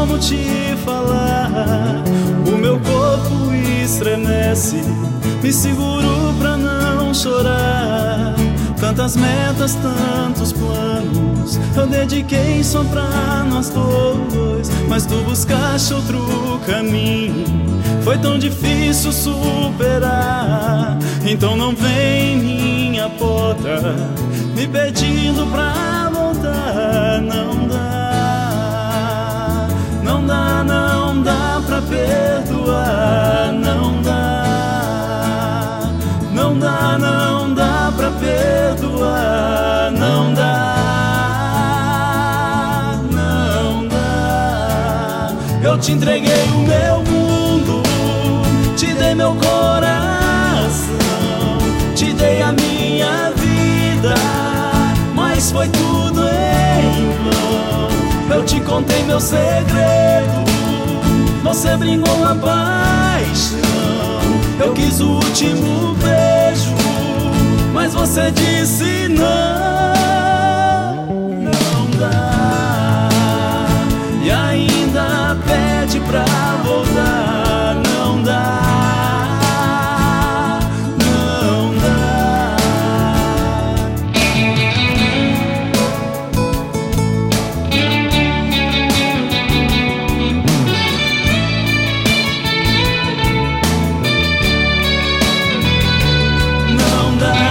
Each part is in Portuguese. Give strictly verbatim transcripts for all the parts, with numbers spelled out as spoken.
como te falar. O meu corpo estremece, me seguro pra não chorar. Tantas metas, tantos planos eu dediquei só pra nós dois, mas tu buscaste outro caminho, foi tão difícil superar. Então não vem em minha porta me pedindo pra voltar. Não dá, não dá, não dá pra perdoar. Não dá, não dá, não dá pra perdoar. Não dá, não dá. Eu te entreguei o meu mundo, te dei meu coração, te dei a minha vida, mas foi tudo em vão. Eu te contei meu segredo, você brincou a paixão. Eu quis o último beijo, mas você disse não. Não dá, e ainda pede pra voltar. Não dá, não dá. Não dá,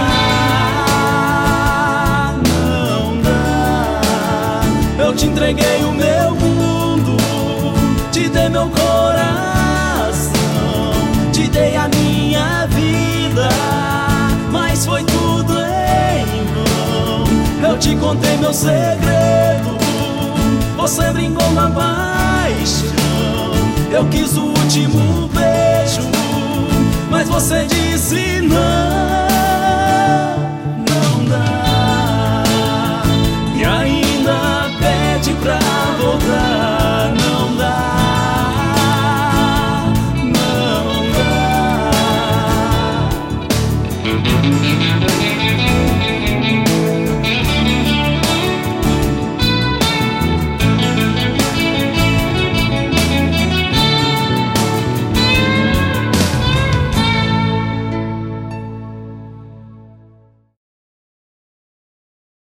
não dá. Eu te entreguei o meu mundo, te dei meu coração, te dei a minha vida, mas foi tudo em vão. Eu te contei meu segredo, você brincou com a paixão. Eu quis o último beijo, mas você disse não.